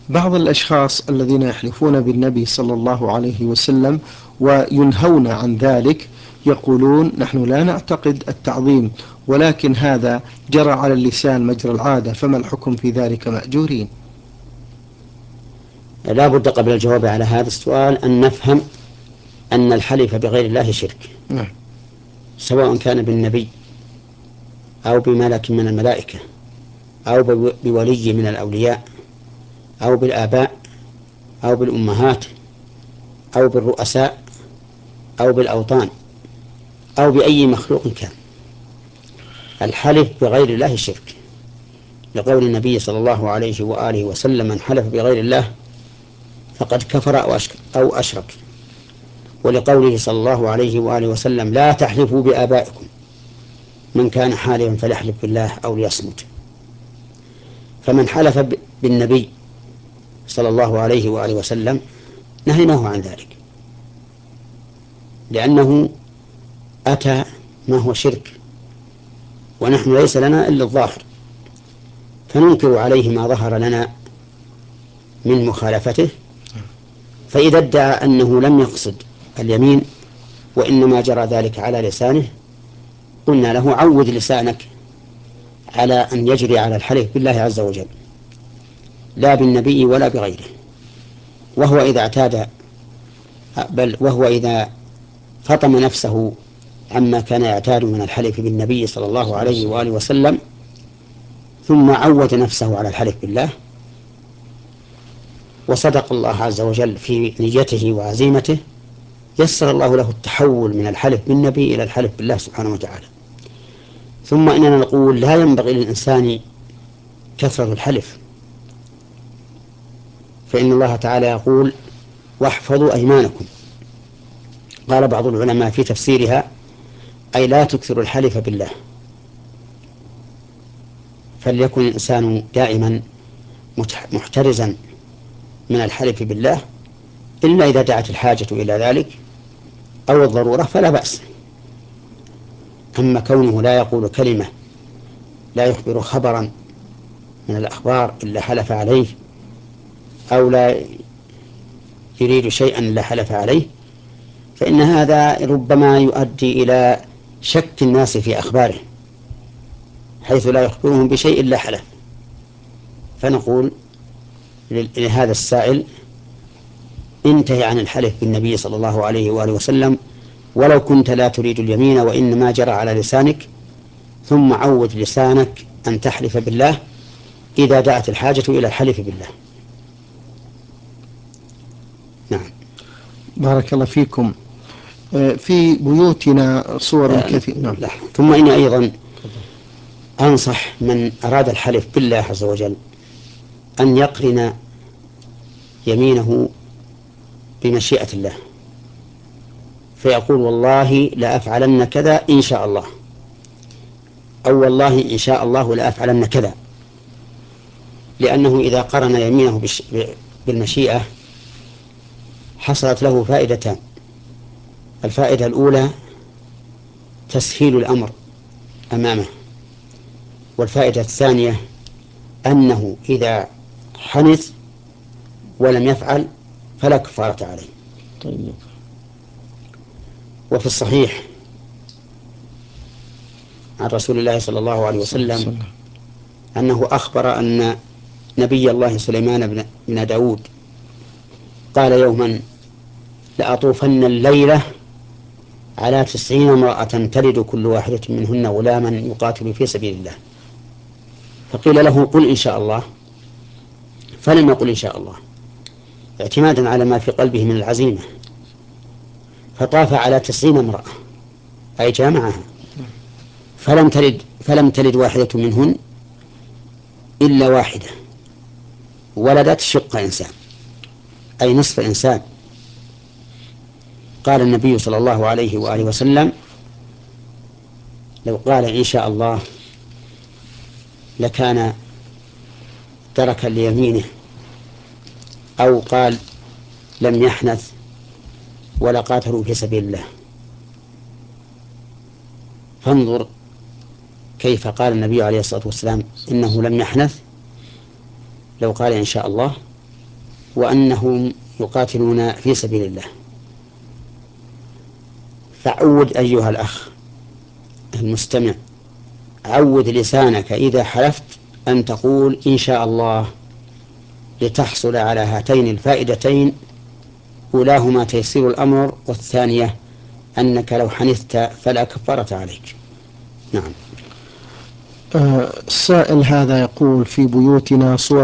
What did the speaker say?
بعض الأشخاص الذين يحلفون بالنبي صلى الله عليه وسلم وينهون عن ذلك يقولون نحن لا نعتقد التعظيم، ولكن هذا جرى على اللسان مجرى العادة، فما الحكم في ذلك مأجورين؟ لا بد قبل الجواب على هذا السؤال أن نفهم أن الحلف بغير الله شرك، نعم. سواء كان بالنبي أو بملك من الملائكة أو بولي من الأولياء أو بالآباء أو بالأمهات أو بالرؤساء أو بالأوطان أو بأي مخلوق كان. الحلف بغير الله شرك، لقول النبي صلى الله عليه وآله وسلم: من حلف بغير الله فقد كفر أو أشرك. ولقوله صلى الله عليه وآله وسلم: لا تحلفوا بآبائكم، من كان حالفا فليحلف بالله أو ليصمت. فمن حلف بالنبي صلى الله عليه وآله وسلم نهيناه عن ذلك، لأنه أتى ما هو شرك، ونحن ليس لنا إلا الظاهر، فننكر عليه ما ظهر لنا من مخالفته. فإذا ادعى أنه لم يقصد اليمين وإنما جرى ذلك على لسانه، قلنا له: عود لسانك على أن يجري على الحلف بالله عز وجل، لا بالنبي ولا بغيره. وهو إذا فطم نفسه عما كان يعتاد من الحلف بالنبي صلى الله عليه وآله وسلم، ثم عود نفسه على الحلف بالله وصدق الله عز وجل في نيته وعزيمته، يسر الله له التحول من الحلف بالنبي إلى الحلف بالله سبحانه وتعالى. ثم إننا نقول: لا ينبغي للإنسان كثرة الحلف، فإن الله تعالى يقول: واحفظوا أيمانكم. قال بعض العلماء في تفسيرها: أي لا تكثروا الحلف بالله، فليكن الإنسان دائما محترزا من الحلف بالله، إلا إذا دعت الحاجة إلى ذلك أو الضرورة فلا بأس. أما كونه لا يقول كلمة، لا يخبر خبرا من الأخبار إلا حلف عليه، أو لا يريد شيئا إلا حلف عليه، فإن هذا ربما يؤدي إلى شك الناس في أخباره، حيث لا يخبرهم بشيء إلا حلف. فنقول لهذا السائل: انتهي عن الحلف بالنبي صلى الله عليه وآله وسلم، ولو كنت لا تريد اليمين وإنما جرى على لسانك، ثم عود لسانك أن تحلف بالله إذا دعت الحاجة إلى الحلف بالله. نعم. بارك الله فيكم. في بيوتنا صور كثيرة. نعم. ثم إني أيضا أنصح من أراد الحلف بالله عز وجل أن يقرن يمينه بمشيئة الله، فيقول: والله لا أفعلن كذا إن شاء الله، أو والله إن شاء الله لا أفعلن كذا. لأنه إذا قرن يمينه بالمشيئة حصلت له فائدتان: الفائدة الأولى تسهيل الأمر أمامه، والفائدة الثانية أنه إذا حنث ولم يفعل فلا كفارة عليه. طيب. وفي الصحيح عن رسول الله صلى الله عليه وسلم أنه أخبر أن نبي الله سليمان بن داود قال يوما: لأطوفن الليلة على 90 امرأة تلد كل واحدة منهن غلاما يقاتل في سبيل الله. فقيل له: قل إن شاء الله، فلم يقل إن شاء الله اعتمادا على ما في قلبه من العزيمة، فطاف على 90 امرأة أي جامعها، فلم تلد واحدة منهن إلا واحدة، ولدت شق إنسان أي نصف إنسان. قال النبي صلى الله عليه وآله وسلم: لو قال إن شاء الله لكان ترك ليمينه، أو قال لم يحنث ولا قاتلوا في سبيل الله. فانظر كيف قال النبي عليه الصلاة والسلام إنه لم يحنث لو قال إن شاء الله، وأنهم يقاتلون في سبيل الله. فعود أيها الأخ المستمع، عود لسانك إذا حلفت أن تقول إن شاء الله، لتحصل على هاتين الفائدتين: أولاهما تيسير الأمر، والثانية أنك لو حنثت فلا كفارة عليك. نعم. السائل هذا يقول: في بيوتنا صور